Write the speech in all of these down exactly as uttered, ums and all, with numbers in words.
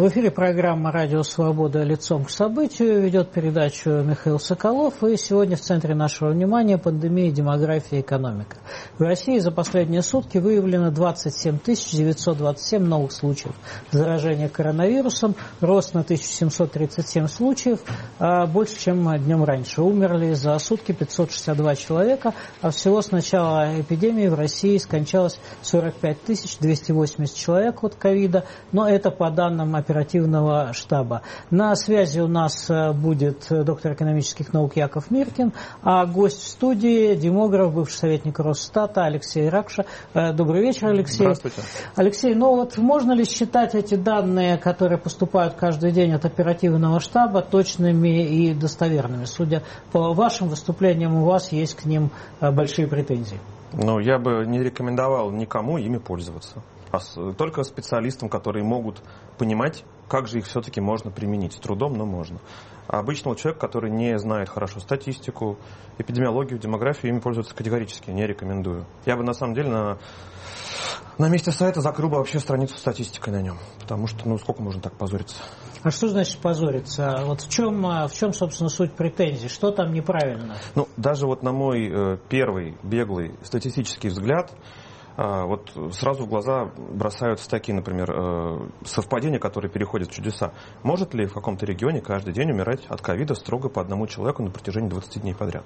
В эфире программа «Радио Свобода. Лицом к событию». Ведет передачу Михаил Соколов. И сегодня в центре нашего внимания пандемия, демография, экономика. В России за последние сутки выявлено двадцать семь тысяч девятьсот двадцать семь новых случаев заражения коронавирусом. Рост на тысячу семьсот тридцать семь случаев, больше, чем днем раньше. Умерли за сутки пятьсот шестьдесят два человека, а всего с начала эпидемии в России скончалось сорок пять тысяч двести восемьдесят человек от ковида. Но это по данным оперативного штаба. На связи у нас будет доктор экономических наук Яков Миркин, а гость в студии — демограф, бывший советник Росстата Алексей Ракша. Добрый вечер, Алексей. Здравствуйте. Алексей, ну вот можно ли считать эти данные, которые поступают каждый день от оперативного штаба, точными и достоверными? Судя по вашим выступлениям, у вас есть к ним большие претензии. Ну, я бы не рекомендовал никому ими пользоваться. Только специалистам, которые могут понимать, как же их все-таки можно применить. С трудом, но можно. А обычного человека, который не знает хорошо статистику, эпидемиологию, демографию, ими пользоваться категорически не рекомендую. Я бы, на самом деле, на, на месте сайта закрыл бы вообще страницу с статистикой на нем. Потому что, ну, сколько можно так позориться? А что значит позориться? Вот в чем, в чем, собственно, суть претензий? Что там неправильно? Ну, даже вот на мой э, первый беглый статистический взгляд, вот сразу в глаза бросаются такие, например, совпадения, которые переходят в чудеса. Может ли в каком-то регионе каждый день умирать от ковида строго по одному человеку на протяжении двадцати дней подряд?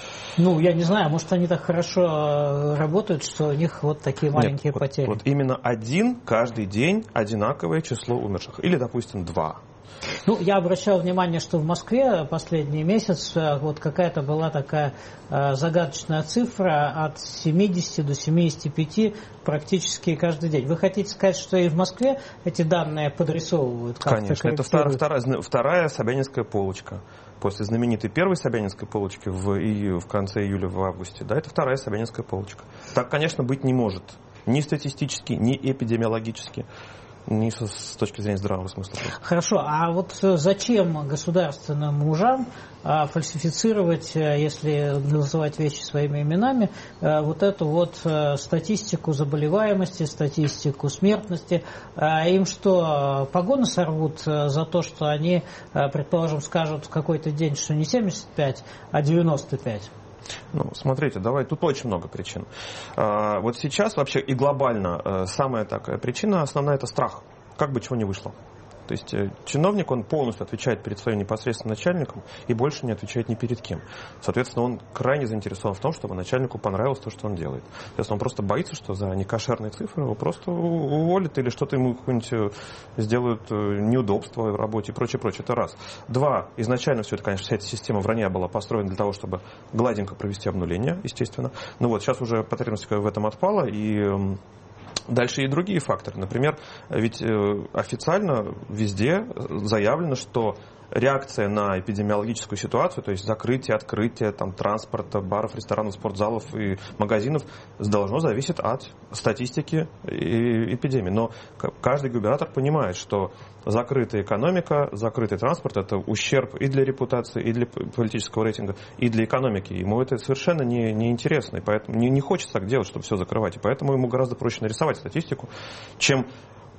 Ну, я не знаю, может, они так хорошо работают, что у них вот такие маленькие Нет, потери. Вот, вот именно один каждый день одинаковое число умерших. Или, допустим, два. Ну, я обращал внимание, что в Москве последний месяц вот какая-то была такая э, загадочная цифра от семидесяти до семидесяти пяти практически каждый день. Вы хотите сказать, что и в Москве эти данные подрисовывают? Конечно, это вторая, вторая, вторая Собянинская полочка. После знаменитой первой Собянинской полочки в, и, в конце июля, в августе, да, это вторая Собянинская полочка. Так, конечно, быть не может. Ни статистически, ни эпидемиологически. Не с, с точки зрения здравого смысла. Хорошо, а вот зачем государственным мужам а, фальсифицировать, если называть вещи своими именами, а, вот эту вот а, статистику заболеваемости, статистику смертности? А, им что, погоны сорвут за то, что они, а, предположим, скажут в какой-то день, что не семьдесят пять, а девяносто пять? Ну, смотрите, давай, тут очень много причин. А, вот сейчас вообще и глобально самая такая причина основная — это страх. Как бы чего не вышло. То есть чиновник, он полностью отвечает перед своим непосредственным начальником и больше не отвечает ни перед кем. Соответственно, он крайне заинтересован в том, чтобы начальнику понравилось то, что он делает. Соответственно, он просто боится, что за некошерные цифры его просто уволят или что-то ему какое-нибудь сделают неудобство в работе и прочее, прочее. Это раз. Два. Изначально все это, конечно, вся эта система вранья была построена для того, чтобы гладенько провести обнуление, естественно. Но вот сейчас уже потребность в этом отпала, и дальше и другие факторы. Например, ведь официально везде заявлено, что реакция на эпидемиологическую ситуацию, то есть закрытие, открытие там, транспорта, баров, ресторанов, спортзалов и магазинов, должно зависеть от статистики и эпидемии. Но каждый губернатор понимает, что закрытая экономика, закрытый транспорт — это ущерб и для репутации, и для политического рейтинга, и для экономики. Ему это совершенно не, не интересно, и поэтому не, не хочется так делать, чтобы все закрывать. И поэтому ему гораздо проще нарисовать статистику, чем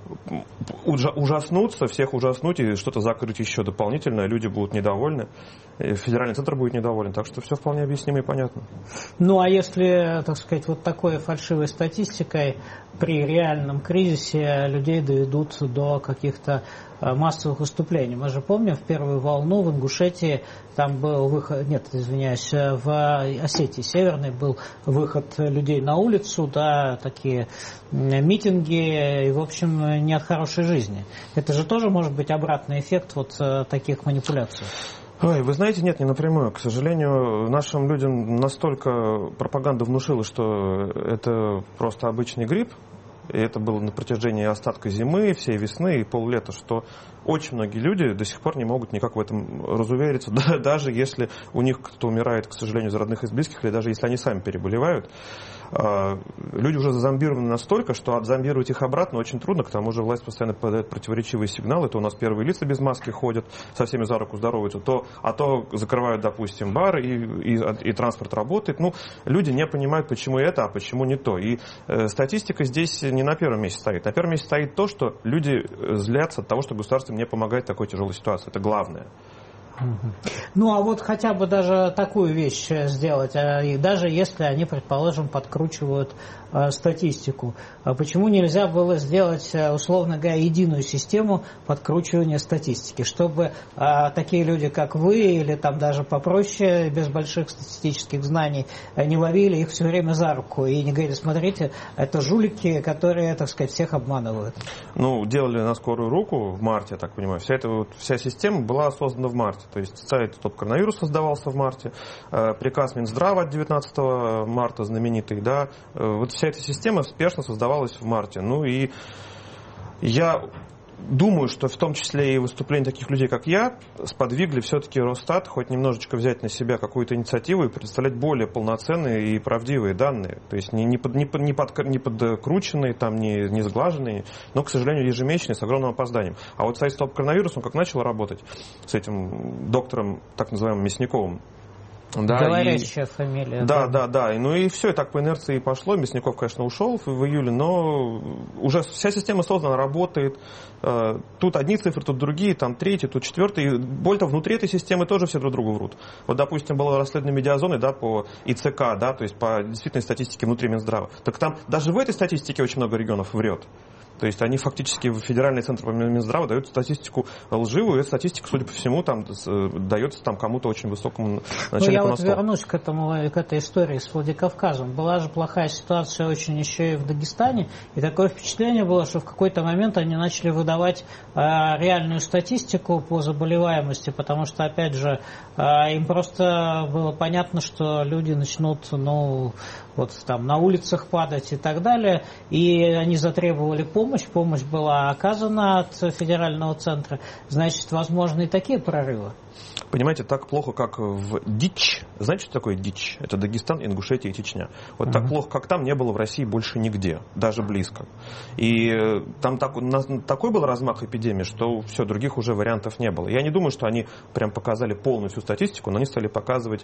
ужаснуться, всех ужаснуть и что-то закрыть еще дополнительно, люди будут недовольны, федеральный центр будет недоволен, так что все вполне объяснимо и понятно. Ну, а если, так сказать, вот такой фальшивой статистикой при реальном кризисе людей доведут до каких-то массовых выступлений? Мы же помним, в первую волну в Ингушетии там был выход, нет, извиняюсь, в Осетии Северной был выход людей на улицу, да, такие митинги, и, в общем, не от хорошей жизни. Это же тоже может быть обратный эффект вот таких манипуляций. Ой, вы знаете, нет, не напрямую. К сожалению, нашим людям настолько пропаганда внушила, что это просто обычный грипп, и это было на протяжении остатка зимы, всей весны и поллета, что очень многие люди до сих пор не могут никак в этом разувериться, даже если у них кто-то умирает, к сожалению, из родных и из близких, или даже если они сами переболевают. Люди уже зазомбированы настолько, что отзомбировать их обратно очень трудно, к тому же власть постоянно подает противоречивые сигналы, то у нас первые лица без маски ходят, со всеми за руку здороваются, то, а то закрывают, допустим, бар, и, и, и транспорт работает. Ну, люди не понимают, почему это, а почему не то. И э, статистика здесь не на первом месте стоит. На первом месте стоит то, что люди злятся от того, что государство не помогает в такой тяжелой ситуации. Это главное. Ну, а вот хотя бы даже такую вещь сделать, и даже если они, предположим, подкручивают э, статистику, почему нельзя было сделать, условно говоря, единую систему подкручивания статистики, чтобы э, такие люди, как вы, или там даже попроще, без больших статистических знаний, не ловили их все время за руку и не говорили: смотрите, это жулики, которые, так сказать, всех обманывают. Ну, делали на скорую руку в марте, я так понимаю. Вся эта вот, вся система была создана в марте. То есть сайт «Стоп-коронавирус» создавался в марте, приказ Минздрава от девятнадцатого марта знаменитый, да, вот вся эта система спешно создавалась в марте. Ну и я думаю, что в том числе и выступления таких людей, как я, сподвигли все-таки Росстат хоть немножечко взять на себя какую-то инициативу и представлять более полноценные и правдивые данные. То есть не, не, под, не, под, не, под, не подкрученные, там, не, не сглаженные, но, к сожалению, ежемесячные, с огромным опозданием. А вот сайт «Стоп-коронавирус», он как начал работать с этим доктором, так называемым Мясниковым. Да, говорящая и... фамилия. Да, да, да, да. Ну и все, и так по инерции и пошло. Мясников, конечно, ушел в июле, но уже вся система создана, работает. Тут одни цифры, тут другие, там третьи, тут четвертые. Более того, внутри этой системы тоже все друг другу врут. Вот, допустим, было расследование медиазоны, да, по ИЦК, да, то есть по действительной статистике внутри Минздрава. Так там даже в этой статистике очень много регионов врет. То есть они фактически в Федеральный центр по Минздрава дают статистику лживую, и эта статистика, судя по всему, там, дается там, кому-то очень высокому начальнику. Ну, я вот на стол. вернусь к, этому, к этой истории с Владикавказом. Была же плохая ситуация очень еще и в Дагестане, и такое впечатление было, что в какой-то момент они начали выдавать э, реальную статистику по заболеваемости, потому что, опять же, э, им просто было понятно, что люди начнут, ну, вот там на улицах падать и так далее, и они затребовали помощь. Помощь, помощь была оказана от федерального центра, значит, возможны и такие прорывы. Понимаете, так плохо, как в Дичь. Знаете, что такое Дичь? Это Дагестан, Ингушетия и Чечня. Вот uh-huh. так плохо, как там, не было в России больше нигде, даже близко. И там так, такой был размах эпидемии, что все, других уже вариантов не было. Я не думаю, что они прям показали полную всю статистику, но они стали показывать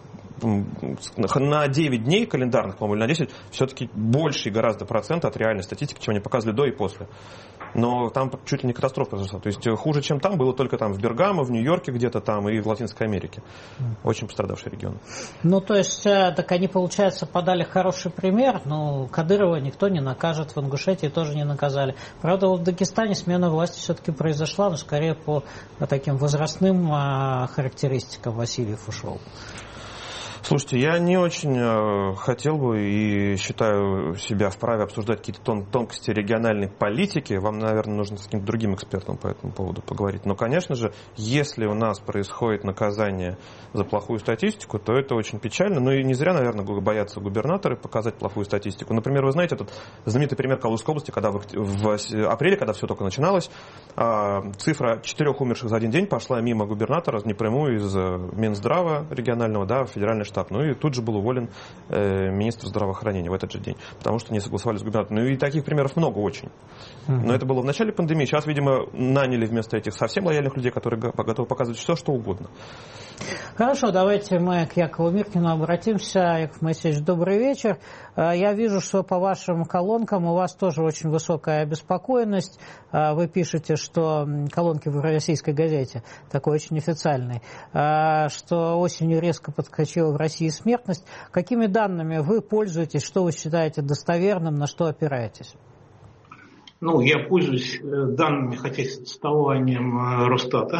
на девять дней календарных, по-моему, или на десять, все-таки больше гораздо процент от реальной статистики, чем они показывали до и после. Но там чуть ли не катастрофа произошла. То есть хуже, чем там, было только там в Бергамо, в Нью-Йорке где-то там и в Латинской Америке. Очень пострадавшие регионы. Ну, то есть, так они, получается, подали хороший пример, но Кадырова никто не накажет, в Ингушетии тоже не наказали. Правда, в Дагестане смена власти все-таки произошла, но скорее по таким возрастным характеристикам Васильев ушел. Слушайте, я не очень э, хотел бы и считаю себя вправе обсуждать какие-то тон- тонкости региональной политики. Вам, наверное, нужно с каким-то другим экспертом по этому поводу поговорить. Но, конечно же, если у нас происходит наказание за плохую статистику, то это очень печально. Ну и не зря, наверное, боятся губернаторы показать плохую статистику. Например, вы знаете этот знаменитый пример Калужской области, когда в, в апреле, когда все только начиналось, э, цифра четырех умерших за один день пошла мимо губернатора напрямую из Минздрава регионального, да, в федеральный штаб. Ну и тут же был уволен э, министр здравоохранения в этот же день, потому что не согласовали с губернатором. Ну и таких примеров много очень. Но это было в начале пандемии. Сейчас, видимо, наняли вместо этих совсем лояльных людей, которые готовы показывать все, что угодно. Хорошо, давайте мы к Якову Миркину обратимся. Яков Моисеевич, добрый вечер. Я вижу, что по вашим колонкам у вас тоже очень высокая обеспокоенность. Вы пишете, что колонки в «Российской газете», такой очень официальный, что осенью резко подскочила в России смертность. Какими данными вы пользуетесь, что вы считаете достоверным, на что опираетесь? Ну, я пользуюсь данными, хотя и составлением Росстата.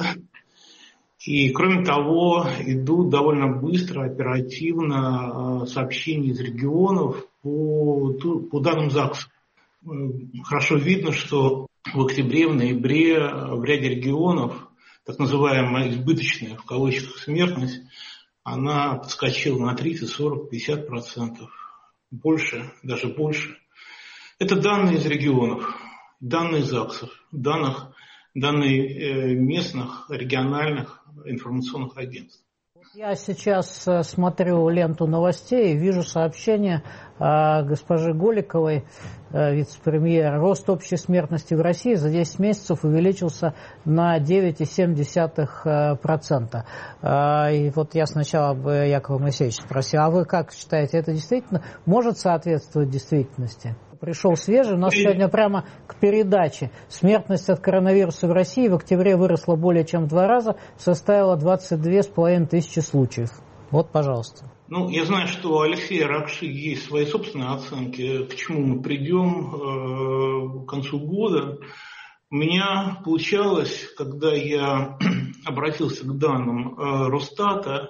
И, кроме того, идут довольно быстро, оперативно сообщения из регионов по, по данным ЗАГСа. Хорошо видно, что в октябре, в ноябре в ряде регионов так называемая избыточная, в кавычках, смертность, она подскочила на тридцать, сорок, пятьдесят процентов. Больше, даже больше. Это данные из регионов, данные ЗАГСов, данных, данные местных, региональных информационных агентств. Я сейчас смотрю ленту новостей и вижу сообщение госпожи Голиковой, вице-премьера. Рост общей смертности в России за десять месяцев увеличился на девять целых семь десятых процента. И вот я сначала бы Якова Моисеевича спросил, а вы как считаете, это действительно может соответствовать действительности? Пришел свежий, у нас сегодня прямо к передаче. Смертность от коронавируса в России в октябре выросла более чем в два раза, составила двадцать две с половиной тысячи случаев. Вот, пожалуйста. Ну, я знаю, что у Алексея Ракши есть свои собственные оценки, к чему мы придем э, к концу года. У меня получалось, когда я обратился к данным э, Росстата,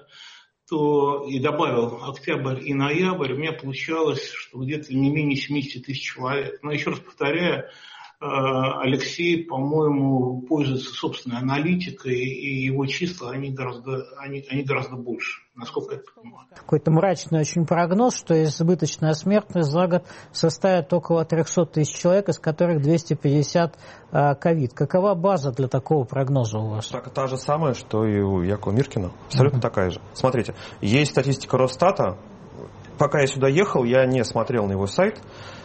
то и добавил октябрь и ноябрь, у меня получалось, что где-то не менее семьдесят тысяч человек. Но еще раз повторяю, Алексей, по-моему, пользуется собственной аналитикой, и его числа, они гораздо, они, они гораздо больше, насколько я понимаю. Какой-то мрачный очень прогноз, что избыточная смертность за год составит около триста тысяч человек, из которых двести пятьдесят ковид. Какова база для такого прогноза у вас? Так, та же самая, что и у Якова Миркина. Абсолютно uh-huh. такая же. Смотрите, есть статистика Росстата. Пока я сюда ехал, я не смотрел на его сайт.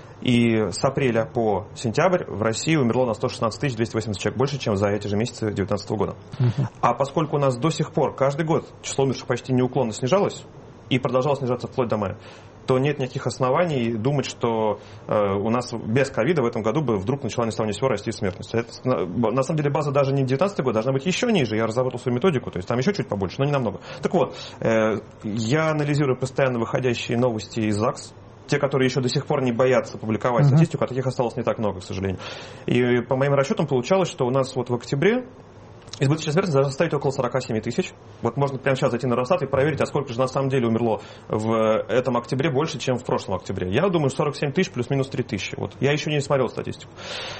И с апреля по сентябрь в России умерло на сто шестнадцать тысяч двести восемьдесят человек, больше, чем за эти же месяцы две тысячи девятнадцатого года. Uh-huh. А поскольку у нас до сих пор каждый год число умерших почти неуклонно снижалось и продолжало снижаться вплоть до мая, то нет никаких оснований думать, что э, у нас без ковида в этом году бы вдруг начала ни с того ни с сего расти смертность. Это, на, на самом деле база даже не девятнадцатый год, должна быть еще ниже. Я разработал свою методику, то есть там еще чуть побольше, но не намного. Так вот, э, я анализирую постоянно выходящие новости из ЗАГС. Те, которые еще до сих пор не боятся публиковать uh-huh. статистику, а таких осталось не так много, к сожалению. И по моим расчетам получалось, что у нас вот в октябре избыточная смертность должна составить около сорок семь тысяч. Вот можно прямо сейчас зайти на Росстат и проверить, а сколько же на самом деле умерло в этом октябре больше, чем в прошлом октябре. Я думаю, сорок семь тысяч плюс-минус три тысячи. Вот. Я еще не смотрел статистику.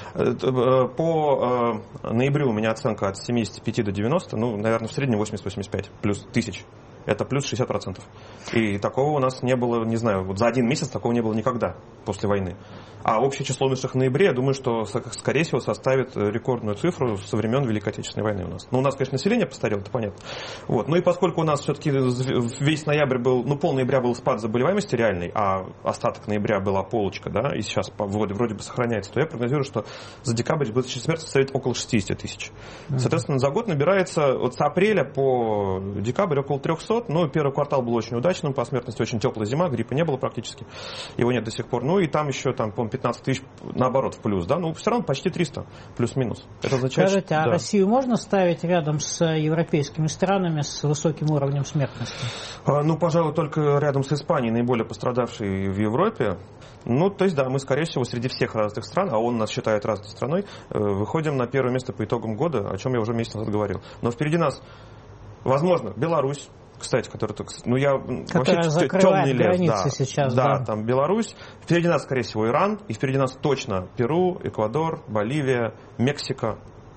По ноябрю у меня оценка от семидесяти пяти до девяноста, ну, наверное, в среднем восемьдесят-восемьдесят пять плюс тысяч. Это плюс шестьдесят процентов. И такого у нас не было, не знаю, вот за один месяц такого не было никогда после войны. А общее число умерших в ноябре, я думаю, что, скорее всего, составит рекордную цифру со времен Великой Отечественной войны у нас. Ну, у нас, конечно, население постарело, это понятно. Вот. Ну и поскольку у нас все-таки весь ноябрь был, ну, пол ноября был спад заболеваемости реальный, а остаток ноября была полочка, да, и сейчас вроде, вроде бы сохраняется, то я прогнозирую, что за декабрь избыточная смертность составит около шестьдесят тысяч. Соответственно, за год набирается вот с апреля по декабрь около трехсот. Ну, первый квартал был очень удачным по смертности, очень теплая зима, гриппа не было практически, его нет до сих пор. Ну и там еще, там, по-моему, пятнадцать тысяч наоборот в плюс, да, ну все равно почти триста, плюс-минус. Это означает, Скажите, что, а да. Россию можно ставить рядом с европейскими странами с высоким уровнем смертности? А, ну, пожалуй, только рядом с Испанией, наиболее пострадавшей в Европе. Ну, то есть, да, мы, скорее всего, среди всех развитых стран, а он нас считает развитой страной, выходим на первое место по итогам года, о чем я уже месяц назад говорил. Но впереди нас, возможно, Беларусь, кстати, который, ну, я которая вообще темный лес, да, сейчас, да, да, там Беларусь, впереди нас, скорее всего, Иран, и впереди нас точно Перу, Эквадор, Боливия, Мексика.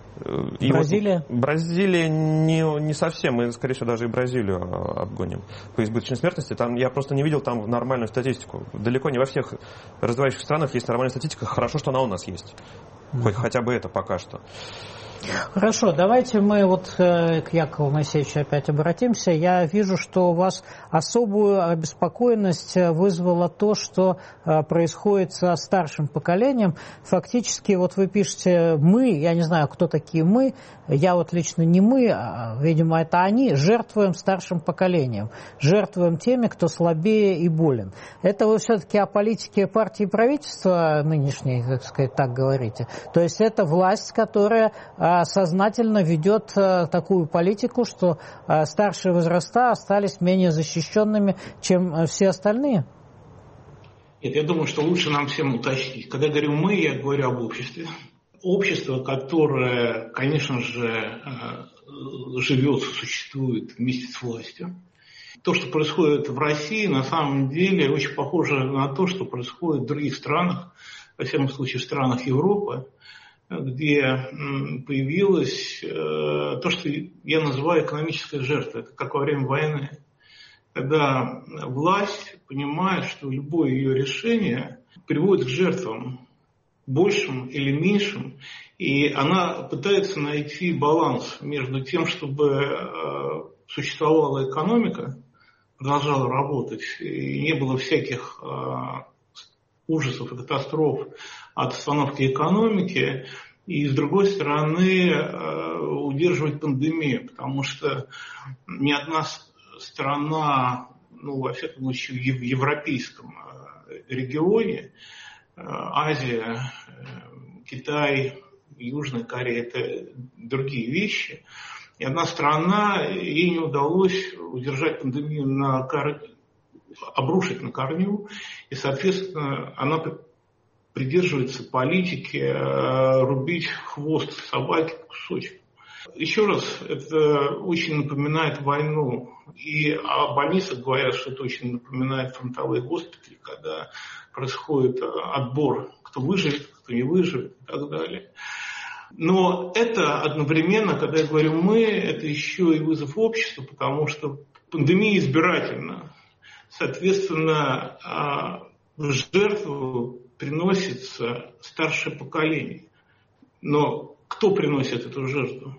И Бразилия? Вот Бразилия не, не совсем, мы, скорее всего, даже и Бразилию обгоним по избыточной смертности. Там, я просто не видел там нормальную статистику. Далеко не во всех развивающихся странах есть нормальная статистика. Хорошо, что она у нас есть. Хоть хотя бы это пока что. Хорошо, давайте мы вот э, к Якову Моисеевичу опять обратимся. Я вижу, что у вас особую обеспокоенность вызвало то, что э, происходит со старшим поколением. Фактически, вот вы пишете «мы», я не знаю, кто такие «мы», я вот лично не «мы», а, видимо, это они, жертвуем старшим поколением, жертвуем теми, кто слабее и болен. Это вы все-таки о политике партии и правительства нынешней, так сказать, так говорите. То есть это власть, которая сознательно ведет такую политику, что старшие возраста остались менее защищенными, чем все остальные? Нет, я думаю, что лучше нам всем уточнить. Когда я говорю «мы», я говорю об обществе. Общество, которое, конечно же, живет, существует вместе с властью. То, что происходит в России, на самом деле очень похоже на то, что происходит в других странах, во всяком случае в странах Европы, где появилось то, что я называю экономической жертвой. Это как во время войны. Когда власть понимает, что любое ее решение приводит к жертвам, большим или меньшим, и она пытается найти баланс между тем, чтобы существовала экономика, продолжала работать, и не было всяких ужасов и катастроф от остановки экономики, и, с другой стороны, удерживать пандемию, потому что ни одна страна, ну, во всяком случае, в европейском регионе, Азия, Китай, Южная Корея, это другие вещи, и одна страна, ей не удалось удержать пандемию на корню, обрушить на корню, и, соответственно, она придерживается политики рубить хвост собаки по кусочку. Еще раз, это очень напоминает войну. И о больницах говорят, что это очень напоминает фронтовые госпитали, когда происходит отбор, кто выживет, кто не выживет и так далее. Но это одновременно, когда я говорю «мы», это еще и вызов обществу, потому что пандемия избирательна. Соответственно, в жертву приносится старшее поколение. Но кто приносит эту жертву?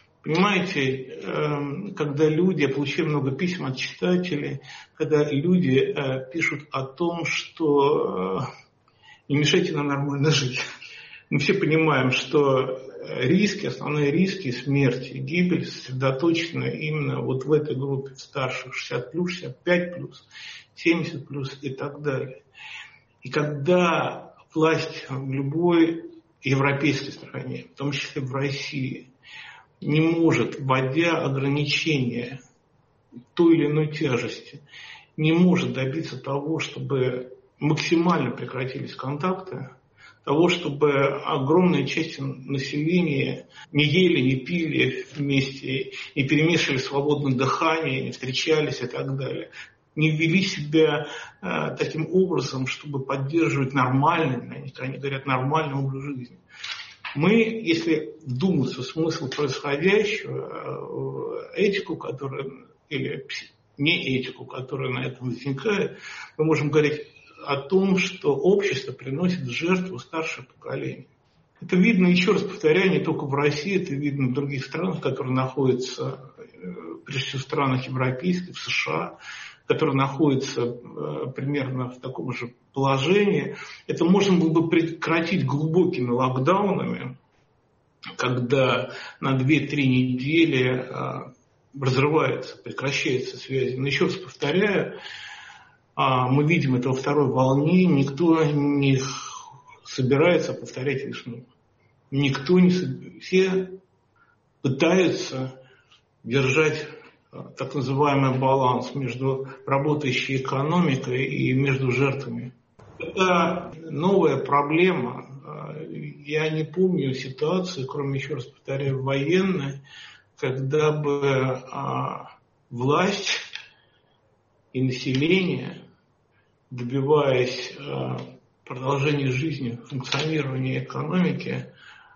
Понимаете, когда люди, я получаю много писем от читателей, когда люди пишут о том, что не мешайте нам нормально жить. Мы все понимаем, что риски, основные риски смерти, гибель сосредоточены именно вот в этой группе старших, шестьдесят плюс, шестьдесят пять плюс, семьдесят плюс и так далее. И когда власть в любой европейской стране, в том числе в России, не может, вводя ограничения той или иной тяжести, не может добиться того, чтобы максимально прекратились контакты, того, чтобы огромная часть населения не ели, не пили вместе, не перемешивали свободное дыхание, не встречались и так далее, не вели себя э, таким образом, чтобы поддерживать нормальный, они, они говорят, нормальный образ жизни. Мы, если вдуматься в смысл происходящего, этику, которая, или не этику, которая на этом возникает, мы можем говорить о том, что общество приносит в жертву старшее поколение. Это видно, еще раз повторяю, не только в России, это видно в других странах, которые находятся, прежде всего в странах европейских, в США, которые находятся примерно в таком же положении. Это можно было бы прекратить глубокими локдаунами, когда на две-три недели разрывается, прекращается связь. Но еще раз повторяю, мы видим это во второй волне, никто не собирается повторять весну. Никто не собирается. Все пытаются держать так называемый баланс между работающей экономикой и между жертвами. Это новая проблема. Я не помню ситуации, кроме, еще раз повторяю, военной, когда бы власть и население, добиваясь продолжения жизни, функционирования экономики,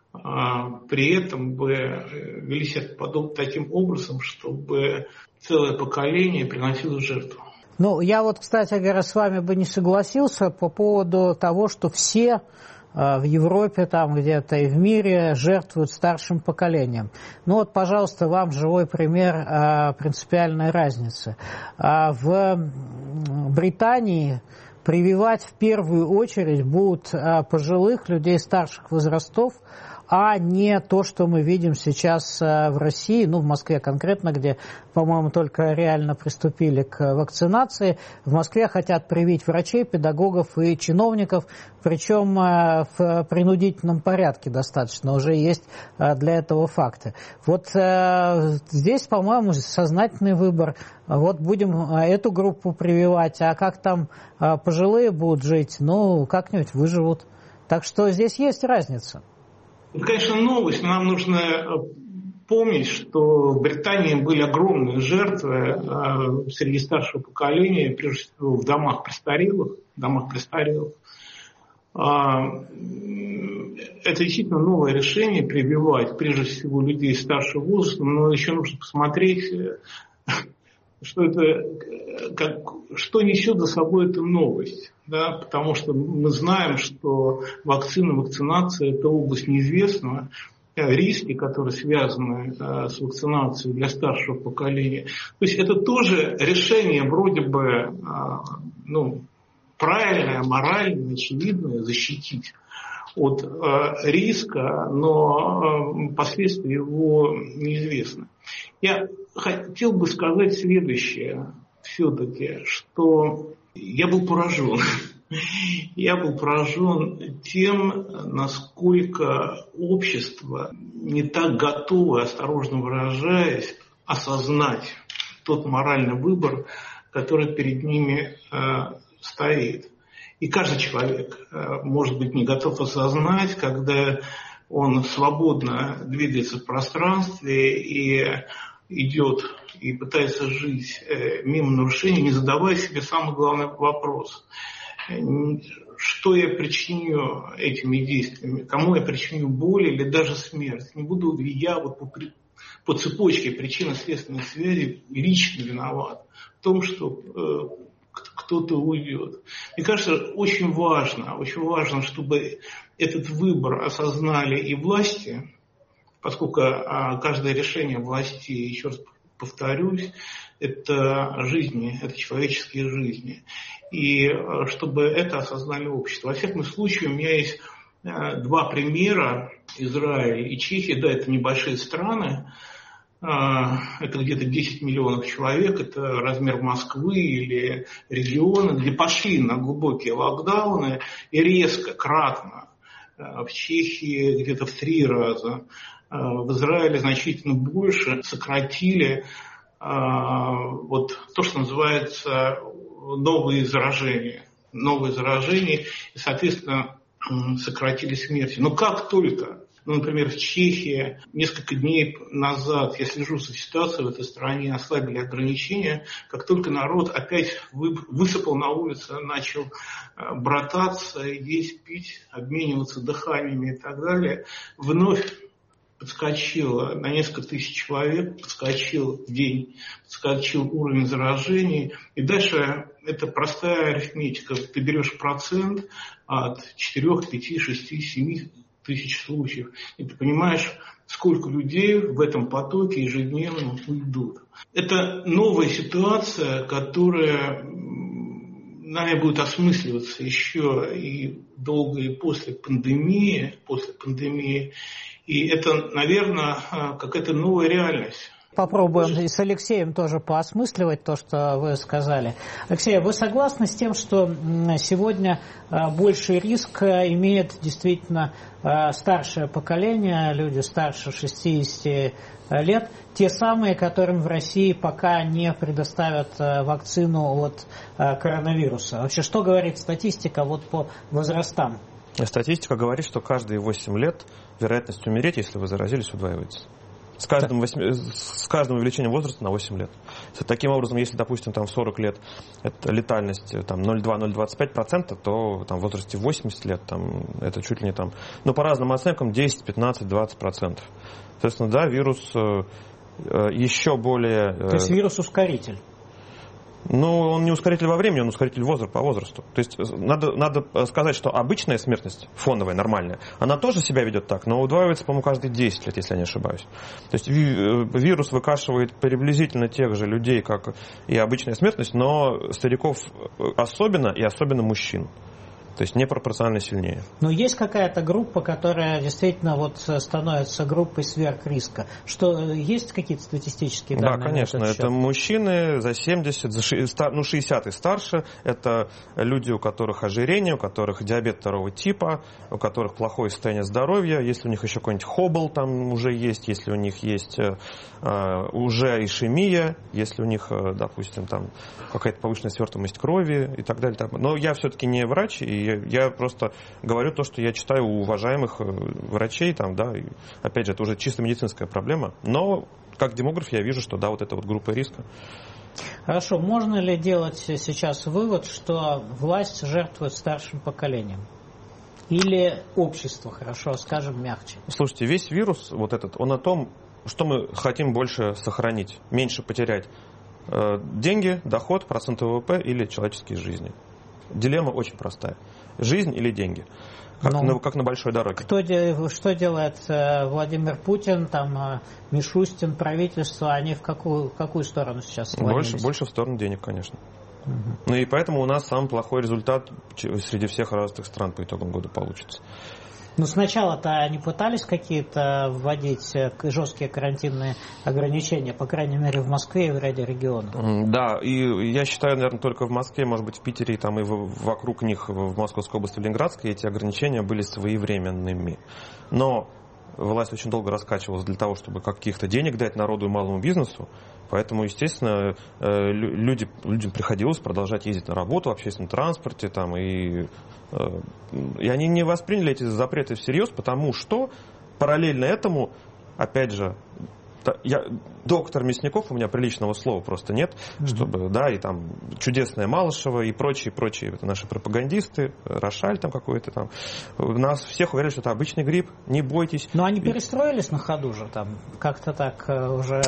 при этом бы вели себя подобно таким образом, чтобы целое поколение приносило жертву. Ну, я вот, кстати говоря, с вами бы не согласился по поводу того, что все в Европе, там где-то и в мире жертвуют старшим поколением. Ну вот, пожалуйста, вам живой пример принципиальной разницы. В Британии прививать в первую очередь будут пожилых людей старших возрастов, а не то, что мы видим сейчас в России, ну, в Москве конкретно, где, по-моему, только реально приступили к вакцинации. В Москве хотят привить врачей, педагогов и чиновников, причем в принудительном порядке достаточно, уже есть для этого факты. Вот здесь, по-моему, сознательный выбор. Вот будем эту группу прививать, а как там пожилые будут жить, ну, как-нибудь выживут. Так что здесь есть разница. Это, конечно, новость, но нам нужно помнить, что в Британии были огромные жертвы среди старшего поколения, прежде всего в домах престарелых. домах престарелых. Это действительно новое решение прививать, прежде всего, людей старшего возраста, но еще нужно посмотреть, что это, как, что несет за собой эта новость. Да, потому что мы знаем, что вакцина, вакцинация – это область неизвестного. риски, которые связаны с вакцинацией для старшего поколения. То есть это тоже решение вроде бы ну, правильное, моральное, очевидное, защитить от риска, но последствия его неизвестны. Я хотел бы сказать следующее все-таки, что я был поражен. Я был поражен тем, насколько общество не так готово, осторожно выражаясь, осознать тот моральный выбор, который перед ними э, стоит. И каждый человек, э, может быть, не готов осознать, когда он свободно двигается в пространстве и идет и пытается жить э, мимо нарушений, не задавая себе самый главный вопрос. Что я причиню этими действиями, кому я причиню боль или даже смерть. Не буду ли я вот по, по цепочке причинно-следственной связи лично виноват в том, что э, кто-то уйдет. Мне кажется, очень важно, очень важно, чтобы этот выбор осознали и власти, поскольку а, каждое решение власти, еще раз повторюсь, это жизни, это человеческие жизни. И чтобы это осознали общество. Во всяком случае, у меня есть два примера. Израиль и Чехия. Да, это небольшие страны. Это где-то десять миллионов человек. Это размер Москвы или региона, где пошли на глубокие локдауны и резко, кратно. В Чехии где-то в три раза. В Израиле значительно больше сократили вот то, что называется новые заражения. Новые заражения и, соответственно, сократили смерти. Но как только, ну, например, в Чехии несколько дней назад, я слежу за ситуацией в этой стране, ослабили ограничения, как только народ опять высыпал на улицы, начал брататься, есть, пить, обмениваться дыханиями и так далее, вновь подскочило на несколько тысяч человек, подскочил в день, подскочил уровень заражений. И дальше это простая арифметика. Ты берешь процент от четырех, пяти, шести, семи тысяч случаев. И ты понимаешь, сколько людей в этом потоке ежедневно уйдут. Это новая ситуация, которая нами будет осмысливаться еще и долго и после пандемии, после пандемии. И это, наверное, какая-то новая реальность. Попробуем и с Алексеем тоже поосмысливать то, что вы сказали. Алексей, вы согласны с тем, что сегодня больший риск имеет действительно старшее поколение, люди старше шестидесяти лет, те самые, которым в России пока не предоставят вакцину от коронавируса? Вообще, что говорит статистика вот по возрастам? Статистика говорит, что каждые восемь лет вероятность умереть, если вы заразились, удваивается. С каждым, восьми, с каждым увеличением возраста на восемь лет. Таким образом, если, допустим, там, в сорок лет это летальность там, ноль целых два - ноль целых двадцать пять сотых процента, то там, в возрасте восемьдесят лет там, это чуть ли не там, ну, по разным оценкам десять, пятнадцать, двадцать процентов. Соответственно, да, вирус э, еще более... Э, то есть вирус ускоритель? Ну, он не ускоритель во времени, он ускоритель возраст, по возрасту. То есть надо, надо сказать, что обычная смертность, фоновая, нормальная, она тоже себя ведет так, но удваивается, по-моему, каждые десять лет, если я не ошибаюсь. То есть вирус выкашивает приблизительно тех же людей, как и обычная смертность, но стариков особенно, и особенно мужчин. То есть непропорционально сильнее. Но есть какая-то группа, которая действительно вот становится группой сверхриска. Что, есть какие-то статистические данные? Да, конечно. Это мужчины за семьдесят, за шестьдесят, ну, шестьдесят и старше. Это люди, у которых ожирение, у которых диабет второго типа, у которых плохое состояние здоровья. Если у них еще какой-нибудь хобл там уже есть, если у них есть э, уже ишемия, если у них, э, допустим, там какая-то повышенная свертываемость крови и так далее. Но я все-таки не врач, и я просто говорю то, что я читаю у уважаемых врачей, там, да, и, опять же, это уже чисто медицинская проблема, но как демограф я вижу, что да, вот эта вот группа риска. Хорошо, можно ли делать сейчас вывод, что власть жертвует старшим поколением? Или общество, хорошо, скажем мягче? Слушайте, весь вирус, вот этот, он о том, что мы хотим больше сохранить, меньше потерять. Деньги, доход, процент ВВП или человеческие жизни. Дилемма очень простая. Жизнь или деньги? Как, ну, на, как на большой дороге. Кто, что делает Владимир Путин, там, Мишустин, правительство, они в какую, в какую сторону сейчас склонились? Больше, больше в сторону денег, конечно. Угу. Ну и поэтому у нас самый плохой результат среди всех развитых стран по итогам года получится. Ну, сначала-то они пытались какие-то вводить жесткие карантинные ограничения, по крайней мере, в Москве и в ряде регионов. Да, и я считаю, наверное, только в Москве, может быть, в Питере там, и вокруг них, в Московской области, в Ленинградской, эти ограничения были своевременными. Но власть очень долго раскачивалась для того, чтобы каких-то денег дать народу и малому бизнесу. Поэтому, естественно, люди, людям приходилось продолжать ездить на работу в общественном транспорте. Там, и, и они не восприняли эти запреты всерьез, потому что параллельно этому, опять же, я, доктор Мясников, у меня приличного слова просто нет, mm-hmm. чтобы, да, и там чудесная Малышева и прочие, прочие, это наши пропагандисты, Рошаль там какой-то там, нас всех уверяли, что это обычный грипп, не бойтесь. Но они перестроились на ходу же там, как-то так уже...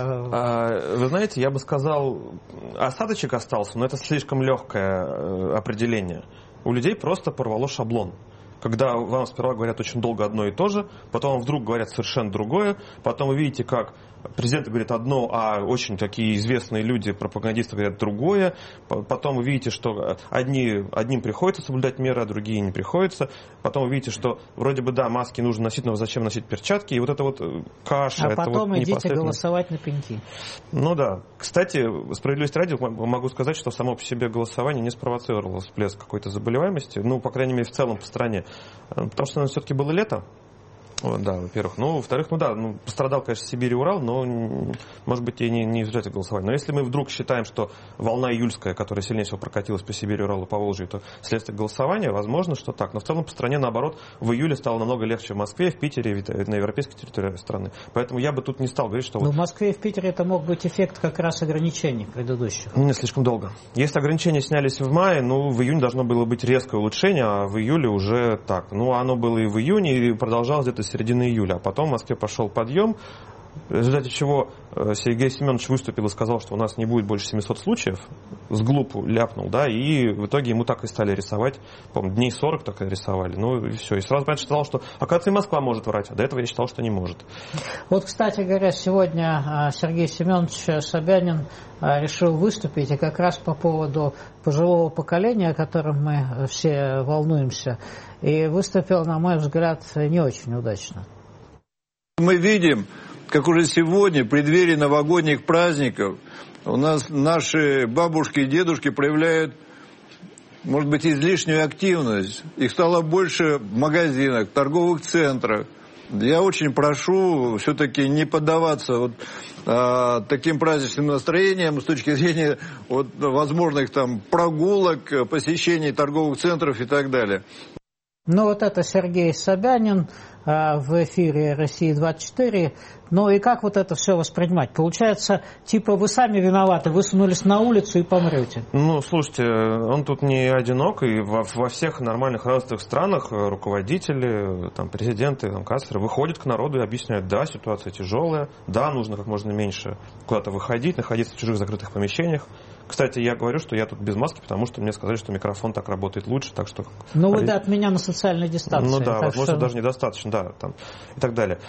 А, вы знаете, я бы сказал, осадочек остался, но это слишком легкое определение. У людей просто порвало шаблон. Когда вам сперва говорят очень долго одно и то же, потом вам вдруг говорят совершенно другое, потом вы видите, как президент говорит одно, а очень такие известные люди, пропагандисты, говорят другое, потом вы видите, что одни, одним приходится соблюдать меры, а другие не приходится, потом вы видите, что вроде бы да, маски нужно носить, но зачем носить перчатки, и вот это вот каша. А это потом вот идите непосредственно... голосовать на пеньки. Ну да. Кстати, справедливости ради, могу сказать, что само по себе голосование не спровоцировало всплеск какой-то заболеваемости, ну, по крайней мере, в целом по стране. Потому что все-таки было лето. Да, во-первых. Ну, во-вторых, ну да, ну, пострадал, конечно, Сибирь и Урал, но, может быть, и не, не в результате голосования. Но если мы вдруг считаем, что волна июльская, которая сильнее всего прокатилась по Сибири, Уралу, по Волжье, то следствие голосования, возможно, что так. Но в целом по стране, наоборот, в июле стало намного легче в Москве, в Питере, на европейской территории страны. Поэтому я бы тут не стал говорить, что... Но вот... в Москве и в Питере это мог быть эффект как раз ограничений предыдущих. Не, слишком долго. Если ограничения снялись в мае, ну, в июне должно было быть резкое улучшение, а в июле уже так. Ну, оно было и в июне, и продолжалось где-то с середины июля. А потом в Москве пошел подъем, в результате чего Сергей Семенович выступил и сказал, что у нас не будет больше семисот случаев, с глупу ляпнул, да, и в итоге ему так и стали рисовать, по-моему, дней сорок так и рисовали, ну и все. И сразу, понятно, сказал, что, оказывается, и Москва может врать, а до этого я считал, что не может. Вот, кстати говоря, сегодня Сергей Семенович Собянин решил выступить, и как раз по поводу пожилого поколения, о котором мы все волнуемся, и выступил, на мой взгляд, не очень удачно. Мы видим, как уже сегодня, в преддверии новогодних праздников, у нас наши бабушки и дедушки проявляют, может быть, излишнюю активность. Их стало больше в магазинах, в торговых центрах. Я очень прошу все-таки не поддаваться вот, а, таким праздничным настроениям с точки зрения вот, возможных там, прогулок, посещений торговых центров и так далее. Ну вот это Сергей Собянин э, в эфире России двадцать четыре. Ну и как вот это все воспринимать? Получается, типа вы сами виноваты, высунулись на улицу и помрете. Ну, слушайте, он тут не одинок, и во, во всех нормальных развитых странах руководители, там, президенты, там, канцлеры выходят к народу и объясняют, да, ситуация тяжелая, да, нужно как можно меньше куда-то выходить, находиться в чужих закрытых помещениях. Кстати, я говорю, что я тут без маски, потому что мне сказали, что микрофон так работает лучше, так что... Ну, вы, да, от меня на социальной дистанции. Ну да, возможно, что... даже недостаточно, да, там, и так далее.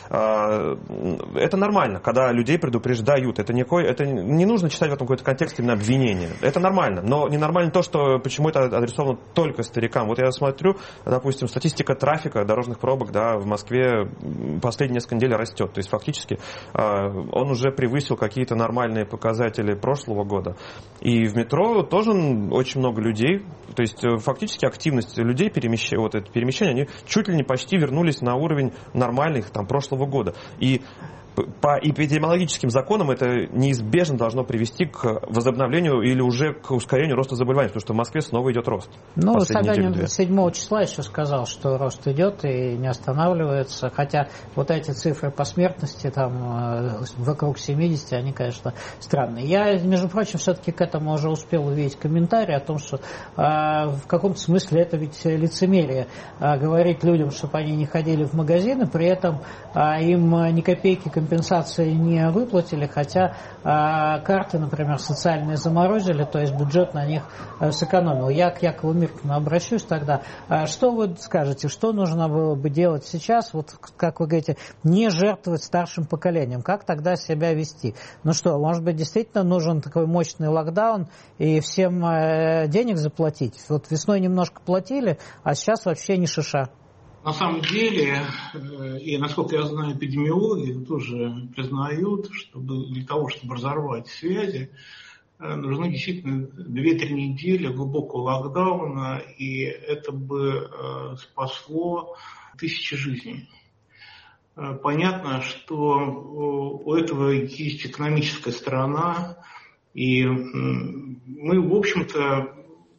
Это нормально, когда людей предупреждают. Это не, это не нужно читать в этом какой-то контекст именно обвинения. Это нормально, но ненормально то, что почему это адресовано только старикам. Вот я смотрю, допустим, статистика трафика дорожных пробок, да, в Москве последние несколько недель растет. То есть фактически он уже превысил какие-то нормальные показатели прошлого года. И в метро тоже очень много людей, то есть фактически активность людей, перемещ... вот это перемещение, они чуть ли не почти вернулись на уровень нормальных там, прошлого года. И по эпидемиологическим законам это неизбежно должно привести к возобновлению или уже к ускорению роста заболеваний, потому что в Москве снова идет рост. Ну, Собянин седьмого числа еще сказал, что рост идет и не останавливается, хотя вот эти цифры по смертности там вокруг семидесяти, они, конечно, странные. Я, между прочим, все-таки к этому уже успел увидеть комментарий о том, что э, в каком-то смысле это ведь лицемерие, э, говорить людям, чтобы они не ходили в магазины, при этом э, им ни копейки компенсации не выплатили, хотя карты, например, социальные заморозили, то есть бюджет на них сэкономил. Я к Якову Миркину обращусь тогда. Что вы скажете, что нужно было бы делать сейчас, вот как вы говорите, не жертвовать старшим поколением? Как тогда себя вести? Ну что, может быть, действительно нужен такой мощный локдаун и всем денег заплатить? Вот весной немножко платили, а сейчас вообще ни шиша. На самом деле, и насколько я знаю, эпидемиологи тоже признают, что для того, чтобы разорвать связи, нужны действительно две-три недели глубокого локдауна, и это бы спасло тысячи жизней. Понятно, что у этого есть экономическая сторона, и мы, в общем-то,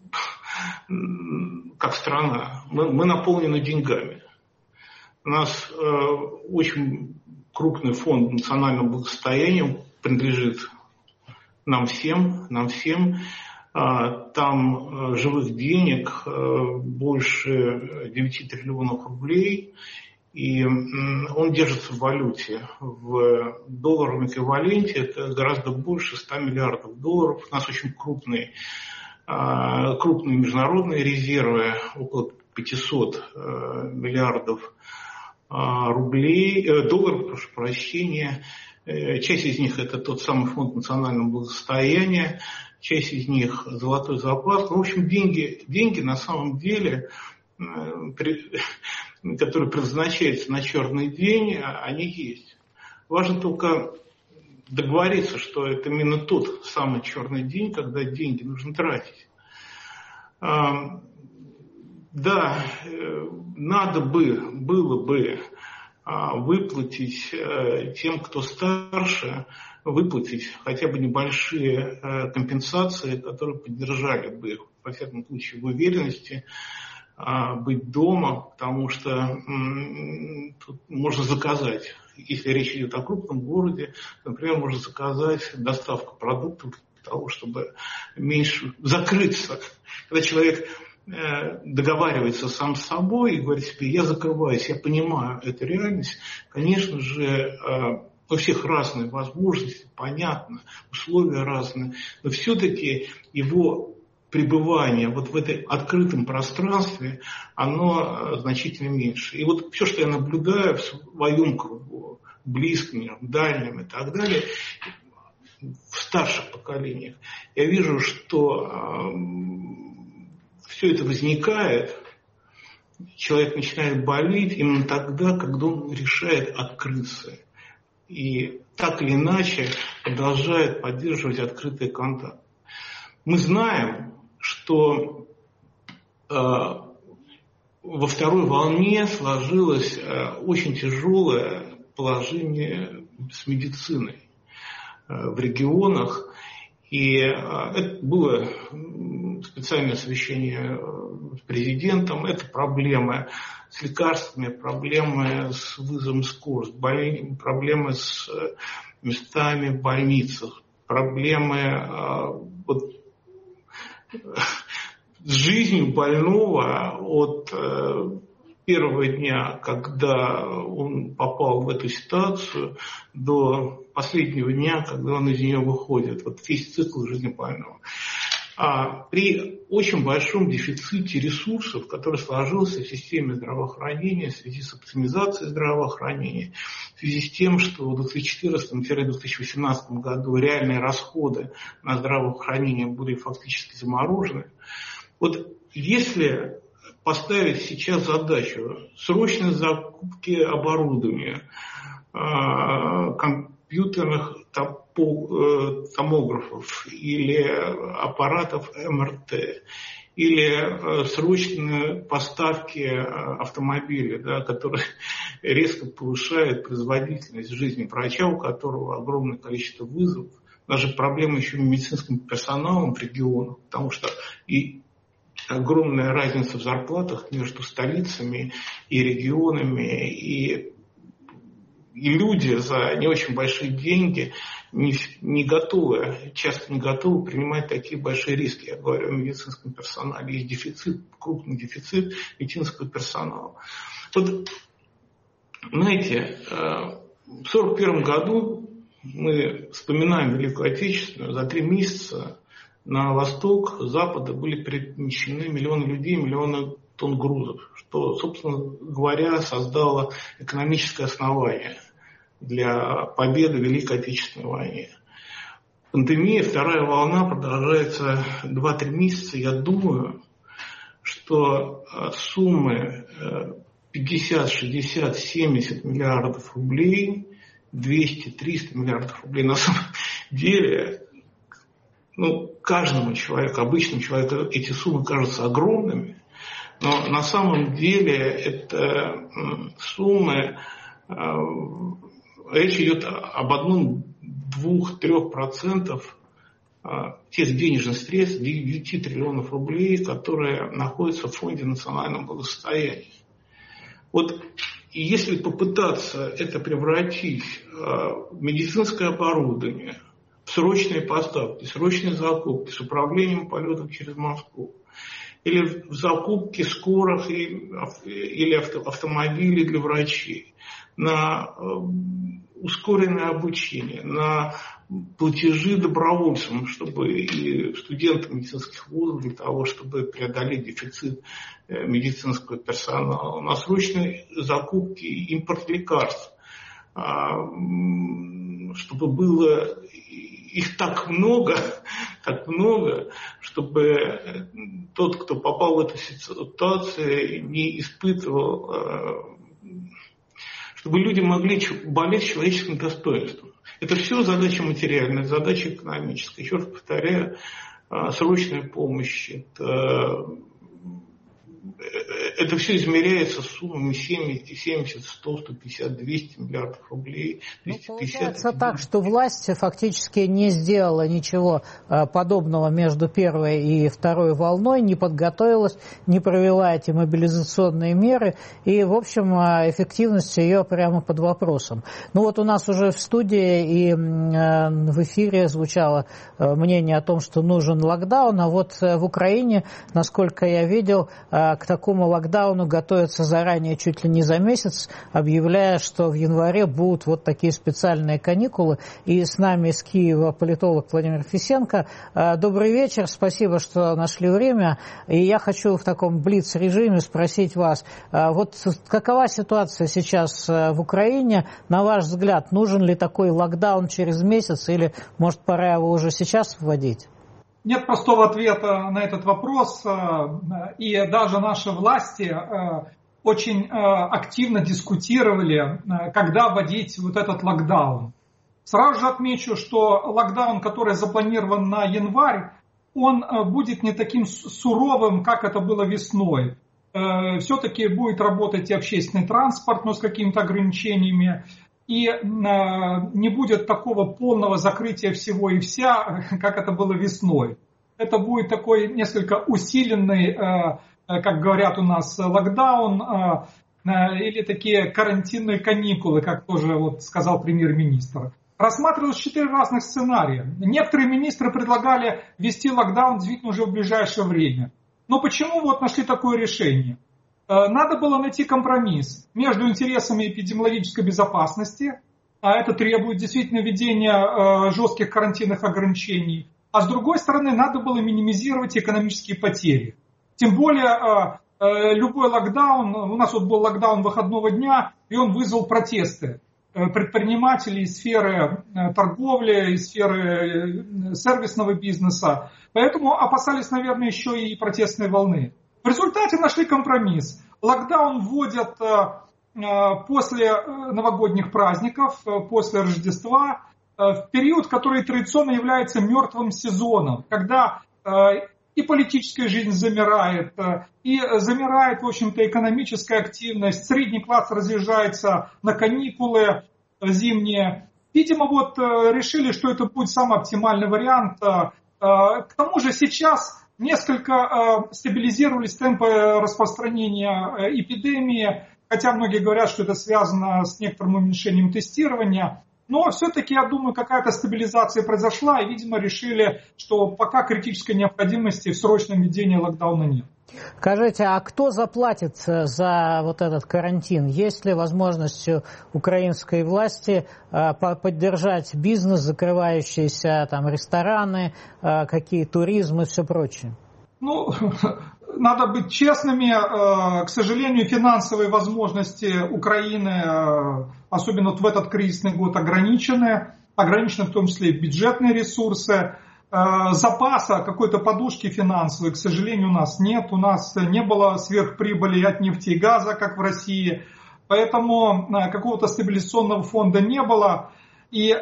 как страна, мы, мы наполнены деньгами. У нас э, очень крупный фонд национального благосостояния принадлежит нам всем, нам всем. А, там э, живых денег э, больше девяти триллионов рублей, и э, он держится в валюте. В долларовом эквиваленте это гораздо больше ста миллиардов долларов. У нас очень крупный крупные международные резервы, около пятисот миллиардов рублей, долларов, прошу прощения. Часть из них это тот самый фонд национального благосостояния, часть из них золотой запас. В общем, деньги, деньги на самом деле, которые предназначаются на черный день, они есть. Важно только договориться, что это именно тот самый черный день, когда деньги нужно тратить. Да, надо бы, было бы выплатить тем, кто старше, выплатить хотя бы небольшие компенсации, которые поддержали бы их, во всяком случае, в уверенности быть дома, потому что тут можно заказать. Если речь идет о крупном городе, например, можно заказать доставку продуктов для того, чтобы меньше закрыться. Когда человек договаривается сам с собой и говорит себе, я закрываюсь, я понимаю эту реальность, конечно же, у всех разные возможности, понятно, условия разные, но все-таки его пребывание вот в этом открытом пространстве, оно значительно меньше. И вот все, что я наблюдаю в своем кругу, близком, дальнем и так далее, в старших поколениях, я вижу, что э, все это возникает, человек начинает болеть именно тогда, когда он решает открыться. И так или иначе продолжает поддерживать открытый контакт. Мы знаем, что э, во второй волне сложилось э, очень тяжелое положение с медициной э, в регионах. И э, это было специальное совещание с президентом. Это проблемы с лекарствами, проблемы с вызовом скорости, проблемы с местами в больницах, проблемы э, вот, с жизнью больного от э, первого дня, когда он попал в эту ситуацию, до последнего дня, когда он из нее выходит. Вот весь цикл жизни больного. А при очень большом дефиците ресурсов, который сложился в системе здравоохранения в связи с оптимизацией здравоохранения, в связи с тем, что в две тысячи четырнадцатом — две тысячи восемнадцатом году реальные расходы на здравоохранение были фактически заморожены. Вот если поставить сейчас задачу срочной закупки оборудования, компьютерных томографов или аппаратов эм эр тэ, или срочные поставки автомобиля, да, которые резко повышают производительность жизни врача, у которого огромное количество вызовов, даже проблемы еще с медицинским персоналом в регионах, потому что и огромная разница в зарплатах между столицами и регионами, и И люди за не очень большие деньги не, не готовы, часто не готовы принимать такие большие риски. Я говорю о медицинском персонале. Есть дефицит, крупный дефицит медицинского персонала. Вот, знаете, в сорок первом году мы вспоминаем Великую Отечественную, за три месяца на восток, с запада были перемещены миллионы людей, миллионы тонн грузов, что, собственно говоря, создало экономическое основание для победы в Великой Отечественной войне. Пандемия, вторая волна продолжается два-три месяца. Я думаю, что суммы пятьдесят, шестьдесят, семьдесят миллиардов рублей, двести-триста миллиардов рублей на самом деле, ну, каждому человеку, обычному человеку эти суммы кажутся огромными, но на самом деле это суммы, речь идет об одном, двух, трех процентов тех денежных средств, девяти триллионов рублей, которые находятся в Фонде национального благосостояния. Вот если попытаться это превратить в медицинское оборудование, в срочные поставки, срочные закупки с управлением полетов через Москву, или в закупки скорых или автомобилей для врачей, на ускоренное обучение, на платежи добровольцам, чтобы и студентам медицинских вузов для того, чтобы преодолеть дефицит медицинского персонала, на срочные закупки и импорт лекарств, чтобы было их так много, так много, чтобы тот, кто попал в эту ситуацию, не испытывал, чтобы люди могли болеть человеческим достоинством. Это все задача материальная, задача экономическая. Еще раз повторяю, срочная помощь, это, это все измеряется суммами семьдесят, сто, сто пятьдесят, двести миллиардов рублей. двести пятьдесят. Получается так, что власть фактически не сделала ничего подобного между первой и второй волной, не подготовилась, не провела эти мобилизационные меры, и, в общем, эффективность ее прямо под вопросом. Ну вот у нас уже в студии и в эфире звучало мнение о том, что нужен локдаун, а вот в Украине, насколько я видел, к такому локдауну готовятся заранее, чуть ли не за месяц, объявляя, что в январе будут вот такие специальные каникулы. И с нами из Киева политолог Владимир Фисенко. Добрый вечер, спасибо, что нашли время. И я хочу в таком блиц-режиме спросить вас, вот какова ситуация сейчас в Украине? На ваш взгляд, нужен ли такой локдаун через месяц или, может, пора его уже сейчас вводить? Нет простого ответа на этот вопрос, и даже наши власти очень активно дискутировали, когда вводить вот этот локдаун. Сразу же отмечу, что локдаун, который запланирован на январь, он будет не таким суровым, как это было весной. Все-таки будет работать и общественный транспорт, но с какими-то ограничениями. И не будет такого полного закрытия всего и вся, как это было весной. Это будет такой несколько усиленный, как говорят у нас, локдаун, или такие карантинные каникулы, как тоже вот сказал премьер-министр. Рассматривалось четыре разных сценария. Некоторые министры предлагали ввести локдаун действительно уже в ближайшее время. Но почему вот нашли такое решение? Надо было найти компромисс между интересами эпидемиологической безопасности, а это требует действительно введения жестких карантинных ограничений, а с другой стороны надо было минимизировать экономические потери. Тем более любой локдаун, у нас вот был локдаун выходного дня, и он вызвал протесты предпринимателей из сферы торговли, из сферы сервисного бизнеса, поэтому опасались, наверное, еще и протестной волны. В результате нашли компромисс. Локдаун вводят после новогодних праздников, после Рождества, в период, который традиционно является мертвым сезоном, когда и политическая жизнь замирает, и замирает, в общем-то, экономическая активность, средний класс разъезжается на каникулы зимние. Видимо, вот решили, что это будет самый оптимальный вариант. К тому же сейчас несколько э, стабилизировались темпы распространения эпидемии, хотя многие говорят, что это связано с некоторым уменьшением тестирования. Но все-таки, я думаю, какая-то стабилизация произошла, и, видимо, решили, что пока критической необходимости в срочном введении локдауна нет. Скажите, а кто заплатит за вот этот карантин? Есть ли возможность украинской власти поддержать бизнес, закрывающиеся там рестораны, какие туризм и все прочее? Ну, надо быть честными. К сожалению, финансовые возможности Украины, особенно в этот кризисный год, ограничены. Ограничены в том числе и бюджетные ресурсы. Запаса какой-то подушки финансовой, к сожалению, у нас нет. У нас не было сверхприбыли от нефти и газа, как в России. Поэтому какого-то стабилизационного фонда не было. И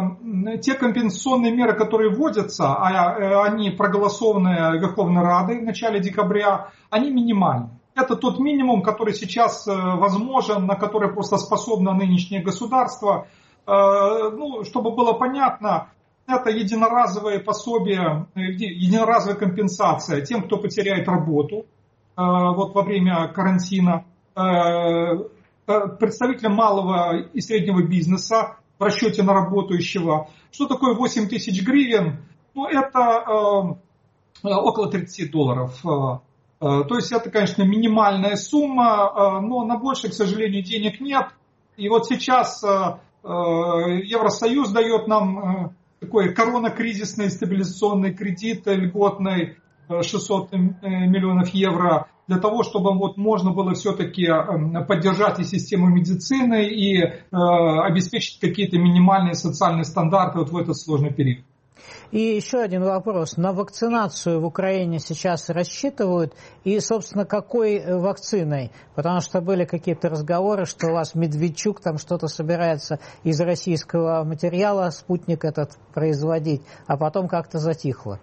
э, те компенсационные меры, которые вводятся, а они проголосованы Верховной Радой в начале декабря, они минимальны. Это тот минимум, который сейчас возможен, на который просто способно нынешнее государство. Э, ну, чтобы было понятно, это единоразовое пособие, единоразовая компенсация тем, кто потеряет работу э, вот во время карантина, э, представителям малого и среднего бизнеса в расчете на работающего. Что такое восемь тысяч гривен? Ну, это э, около тридцать долларов. Э, то есть это, конечно, минимальная сумма, э, но на больше, к сожалению, денег нет. И вот сейчас э, э, Евросоюз дает нам э, такой коронакризисный стабилизационный кредит льготный, э, шестьсот миллионов евро, для того, чтобы вот можно было все-таки поддержать и систему медицины, и э, обеспечить какие-то минимальные социальные стандарты вот в этот сложный период. И еще один вопрос. На вакцинацию в Украине сейчас рассчитывают? И, собственно, какой вакциной? Потому что были какие-то разговоры, что у вас Медведчук там что-то собирается из российского материала, спутник этот, производить, а потом как-то затихло.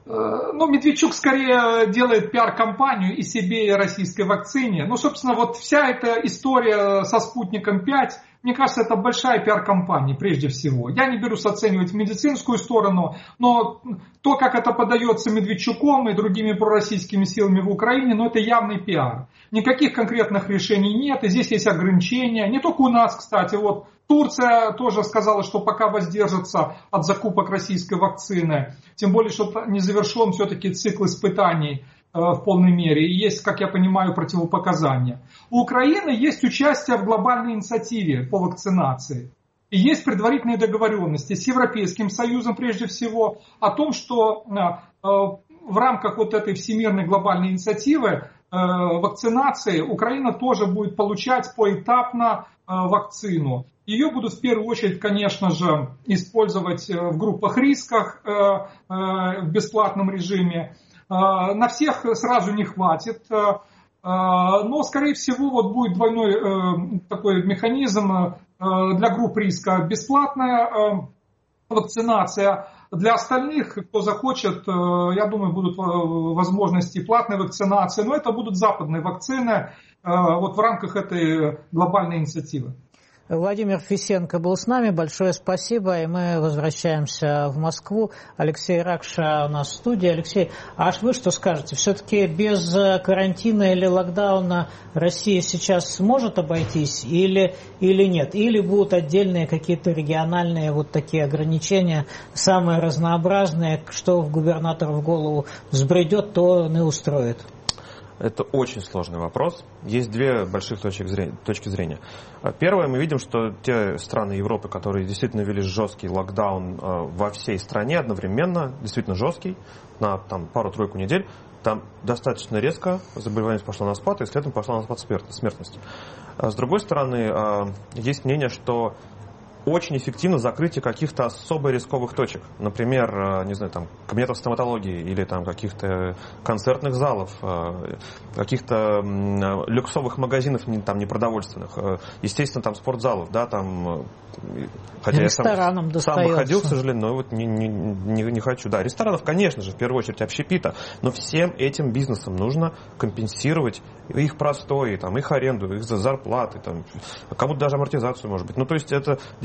Ну, Медведчук скорее делает пиар-компанию и себе, и российской вакцине. Ну, собственно, вот вся эта история со Спутником пять, мне кажется, это большая пиар-компания прежде всего. Я не берусь оценивать медицинскую сторону, но то, как это подается Медведчуком и другими пророссийскими силами в Украине, ну, это явный пиар. Никаких конкретных решений нет, и здесь есть ограничения. Не только у нас, кстати, вот Турция тоже сказала, что пока воздержится от закупок российской вакцины, тем более, что не завершен все-таки цикл испытаний э, в полной мере, и есть, как я понимаю, противопоказания. У Украины есть участие в глобальной инициативе по вакцинации. И есть предварительные договоренности с Европейским Союзом, прежде всего, о том, что э, э, в рамках вот этой всемирной глобальной инициативы э, вакцинации Украина тоже будет получать поэтапно э, вакцину. Ее будут в первую очередь, конечно же, использовать в группах рисках в бесплатном режиме. На всех сразу не хватит, но, скорее всего, вот будет двойной такой механизм для групп риска. Бесплатная вакцинация. Для остальных, кто захочет, я думаю, будут возможности платной вакцинации, но это будут западные вакцины вот в рамках этой глобальной инициативы. Владимир Фисенко был с нами. Большое спасибо. И мы возвращаемся в Москву. Алексей Ракша у нас в студии. Алексей, а вы что скажете? Все-таки без карантина или локдауна Россия сейчас сможет обойтись или, или нет? Или будут отдельные какие-то региональные вот такие ограничения, самые разнообразные, что в губернатора в голову взбредет, то не устроит? Это очень сложный вопрос. Есть две больших точки зрения, точки зрения. Первое, мы видим, что те страны Европы, которые действительно ввели жесткий локдаун во всей стране одновременно, действительно жесткий, на там, пару-тройку недель, там достаточно резко заболеваемость пошла на спад, и следом пошла на спад смертность. С другой стороны, есть мнение, что очень эффективно закрытие каких-то особо рисковых точек. Например, не знаю, там, кабинетов стоматологии или там, каких-то концертных залов, каких-то люксовых магазинов там, непродовольственных, естественно, там, спортзалов, да, там, хотя я сам, сам выходил, к сожалению, но вот не, не, не, не хочу. Да, ресторанов, конечно же, в первую очередь общепита, но всем этим бизнесам нужно компенсировать их простой, там, их аренду, их зарплаты, там, кому-то даже амортизацию, может быть. Ну, то есть это действительно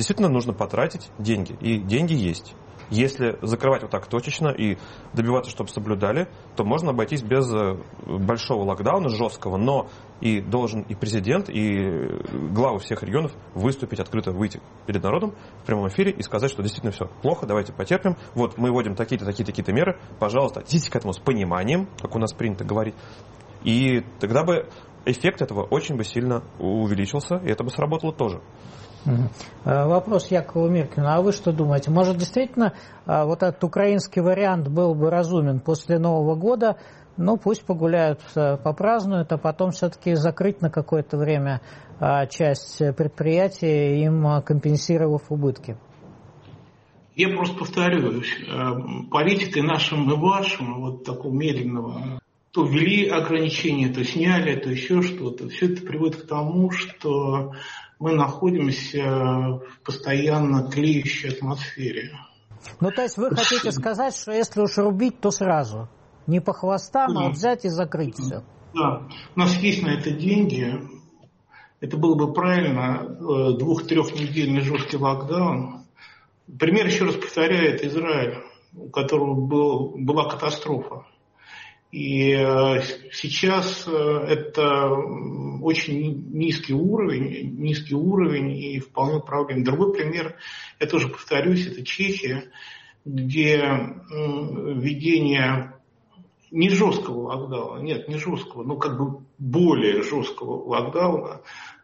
действительно нужно потратить деньги. И деньги есть. Если закрывать вот так точечно и добиваться, чтобы соблюдали, то можно обойтись без большого локдауна, жесткого, но и должен и президент, и главы всех регионов выступить открыто, выйти перед народом в прямом эфире и сказать, что действительно все плохо, давайте потерпим, вот мы вводим такие-то, такие-то, такие-то меры, пожалуйста, отнеситесь к этому с пониманием, как у нас принято говорить, и тогда бы эффект этого очень бы сильно увеличился, и это бы сработало тоже. Вопрос Якову Миркину. А вы что думаете? Может, действительно, вот этот украинский вариант был бы разумен после Нового года? Ну, пусть погуляют, попразднуют, а потом все-таки закрыть на какое-то время часть предприятий, им компенсировав убытки? Я просто повторюсь. Политикой нашим и вашим, вот такого медленного, то ввели ограничения, то сняли, то еще что-то. Все это приводит к тому, что мы находимся в постоянно тлеющей атмосфере. Ну, то есть вы хотите сказать, что если уж рубить, то сразу? Не по хвостам, да. А взять и закрыть все? Да. У нас есть на это деньги. Это было бы правильно. Двух-трехнедельный жесткий локдаун. Пример, еще раз повторяю, это Израиль, у которого был, была катастрофа. И сейчас это очень низкий уровень, низкий уровень и вполне проблем. Другой пример, я тоже повторюсь, это Чехия, где введение не жесткого локдауна, нет, не жесткого, но как бы более жесткого локдауна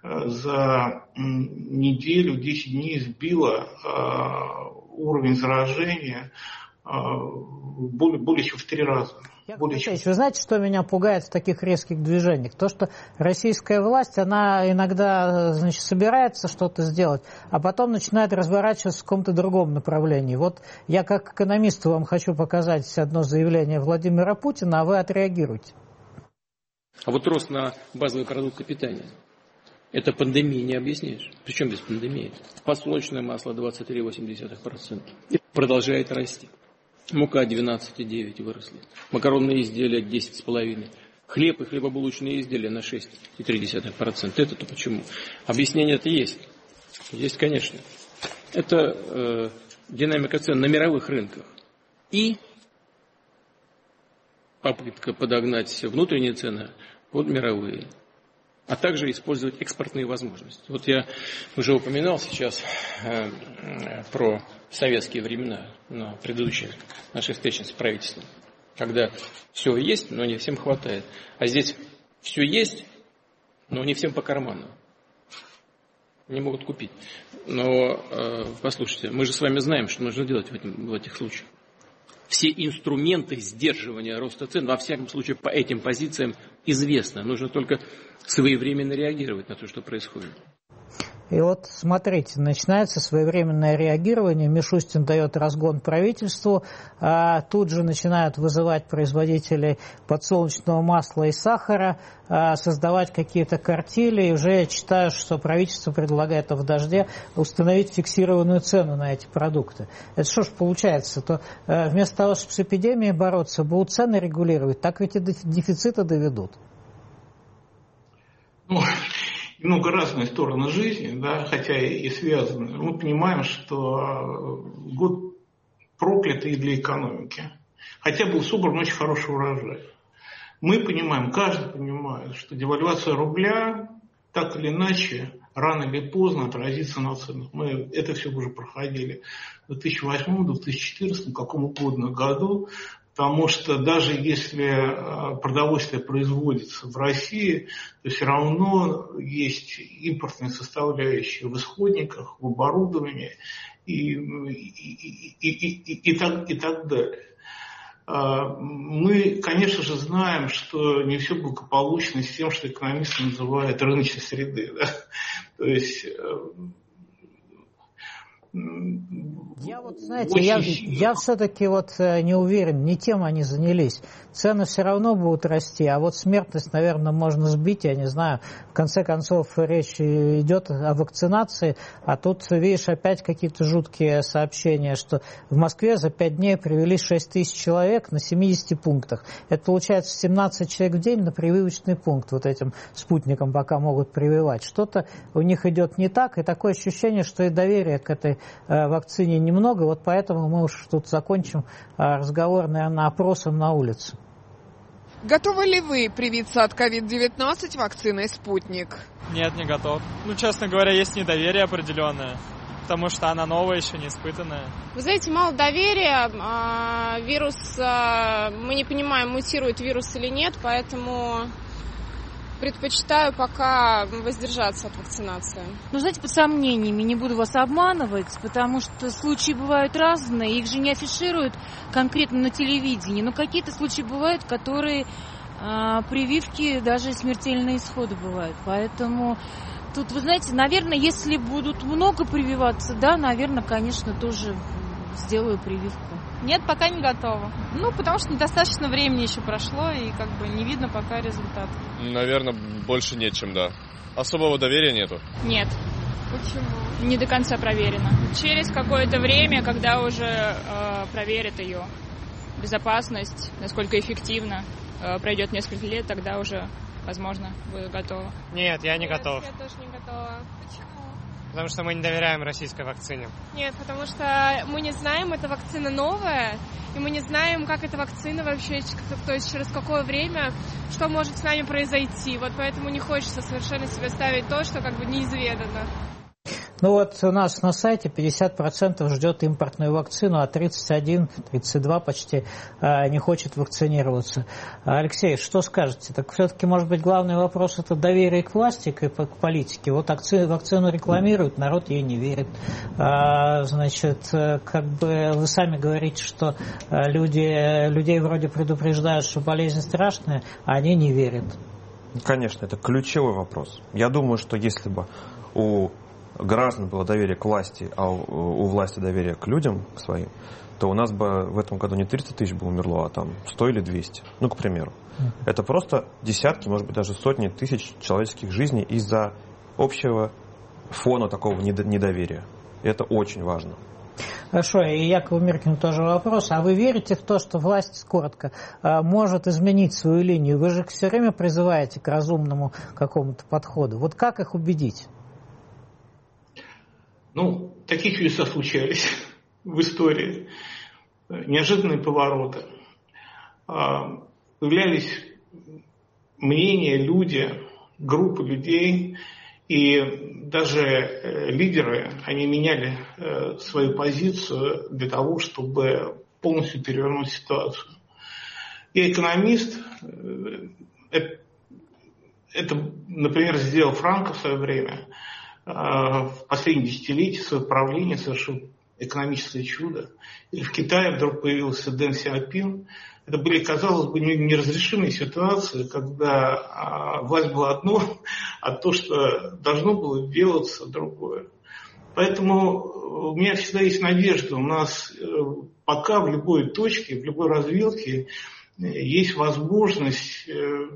за неделю, десять дней сбило уровень заражения более, более чем в три раза. Яков Алексеевич, вы знаете, что меня пугает в таких резких движениях? То, что российская власть, она иногда, значит, собирается что-то сделать, а потом начинает разворачиваться в каком-то другом направлении. Вот я как экономист вам хочу показать одно заявление Владимира Путина, а вы отреагируйте. А вот рост на базовые продукты питания. Это пандемия не объяснишь. Причем без пандемии? Подсолнечное масло двадцать три целых восемь десятых процента. Продолжает расти. Мука двенадцать целых девять десятых выросли. Макаронные изделия десять целых пять десятых. Хлеб и хлебобулочные изделия на шесть целых три десятых процента. Это-то почему? Объяснение-то есть. Есть, конечно. Это э, динамика цен на мировых рынках. И попытка подогнать внутренние цены под мировые. А также использовать экспортные возможности. Вот я уже упоминал сейчас э, э, про советские времена на предыдущей нашей встрече с правительством, когда все есть, но не всем хватает. А здесь все есть, но не всем по карману. Не могут купить. Но э, послушайте, мы же с вами знаем, что нужно делать в, этом, в этих случаях. Все инструменты сдерживания роста цен, во всяком случае, по этим позициям известны. Нужно только своевременно реагировать на то, что происходит. И вот смотрите, начинается своевременное реагирование, Мишустин дает разгон правительству, а тут же начинают вызывать производителей подсолнечного масла и сахара, а создавать какие-то картели, и уже я читаю, что правительство предлагает в дожде установить фиксированную цену на эти продукты. Это что ж получается? То вместо того, чтобы с эпидемией бороться, будут цены регулировать, так ведь и до дефицита доведут. Ну, много разные стороны жизни, да, хотя и связаны. Мы понимаем, что год проклятый для экономики. Хотя был собран очень хороший урожай. Мы понимаем, каждый понимает, что девальвация рубля так или иначе рано или поздно отразится на ценах. Мы это все уже проходили в две тысячи восьмом, две тысячи четырнадцатом, каком угодно году. Потому что даже если продовольствие производится в России, то все равно есть импортные составляющие в исходниках, в оборудовании и, и, и, и, и, так, и так далее. Мы, конечно же, знаем, что не все благополучно с тем, что экономисты называют рыночной средой. Да? То есть Я вот, знаете, я, я все-таки вот не уверен, не тем они занялись. Цены все равно будут расти, а вот смертность, наверное, можно сбить, я не знаю. В конце концов, речь идет о вакцинации, а тут, видишь, опять какие-то жуткие сообщения, что в Москве за пять дней привели шесть тысяч человек на семидесяти пунктах. Это получается семнадцать человек в день на прививочный пункт вот этим спутникам пока могут прививать. Что-то у них идет не так, и такое ощущение, что и доверия к этой э, вакцине немного, вот поэтому мы уж тут закончим э, разговор, наверное, опросом на улице. Готовы ли вы привиться от ковид девятнадцать вакциной «Спутник»? Нет, не готов. Ну, честно говоря, есть недоверие определенное, потому что она новая, еще не испытанная. Вы знаете, мало доверия. Вирус, мы не понимаем, мутирует вирус или нет, поэтому предпочитаю пока воздержаться от вакцинации. Ну, знаете, под сомнениями, не буду вас обманывать, потому что случаи бывают разные, их же не афишируют конкретно на телевидении, но какие-то случаи бывают, которые а, прививки, даже смертельные исходы бывают, поэтому тут, вы знаете, наверное, если будут много прививаться, да, наверное, конечно, тоже сделаю прививку. Нет, пока не готова. Ну, потому что недостаточно времени еще прошло, и как бы не видно пока результат. Наверное, больше нет, чем да. Особого доверия нету. Нет. Почему? Не до конца проверено. Через какое-то время, когда уже э, проверят ее безопасность, насколько эффективно, э, пройдет несколько лет, тогда уже, возможно, буду готова. Нет, я не готов. Я тоже не готова. Почему? Потому что мы не доверяем российской вакцине. Нет, потому что мы не знаем, эта вакцина новая, и мы не знаем, как эта вакцина вообще, то есть через какое время, что может с нами произойти. Вот поэтому не хочется совершенно себе ставить то, что как бы неизведано. Ну вот у нас на сайте пятьдесят процентов ждет импортную вакцину, а тридцать один - тридцать два почти не хочет вакцинироваться. Алексей, что скажете? Так все-таки, может быть, главный вопрос – это доверие к власти, к, к политике. Вот вакцину рекламируют, народ ей не верит. А, значит, как бы вы сами говорите, что люди, людей вроде предупреждают, что болезнь страшная, а они не верят. Конечно, это ключевой вопрос. Я думаю, что если бы у граждан было доверие к власти, а у власти доверие к людям, к своим, то у нас бы в этом году не тридцать тысяч бы умерло, а там сто или двести. Ну, к примеру. Mm-hmm. Это просто десятки, может быть, даже сотни тысяч человеческих жизней из-за общего фона такого недоверия. И это очень важно. Хорошо, и Якову Миркину тоже вопрос. А вы верите в то, что власть, коротко, может изменить свою линию? Вы же все время призываете к разумному какому-то подходу. Вот как их убедить? Ну, такие чудеса случались в истории. Неожиданные повороты. Появлялись мнения, люди, группы людей, и даже лидеры, они меняли свою позицию для того, чтобы полностью перевернуть ситуацию. Я экономист. Это, например, сделал Франко в свое время. В последние десятилетия своего правления совершил экономическое чудо. Или в Китае вдруг появился Дэн Сяопин. Это были, казалось бы, неразрешимые ситуации, когда власть была одно, а то, что должно было делаться, другое. Поэтому у меня всегда есть надежда. У нас пока в любой точке, в любой развилке есть возможность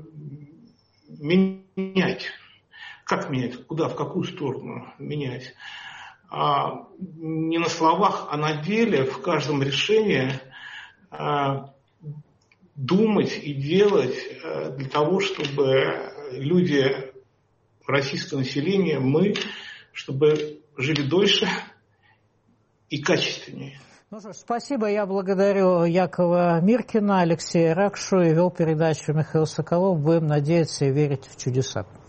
менять. Как менять? Куда? В какую сторону менять? А, не на словах, а на деле в каждом решении а, думать и делать а, для того, чтобы люди, российское население, мы, чтобы жили дольше и качественнее. Ну что ж, спасибо. Я благодарю Якова Миркина, Алексея Ракшу и вел передачу Михаил Соколов. Будем надеяться и верить в чудеса.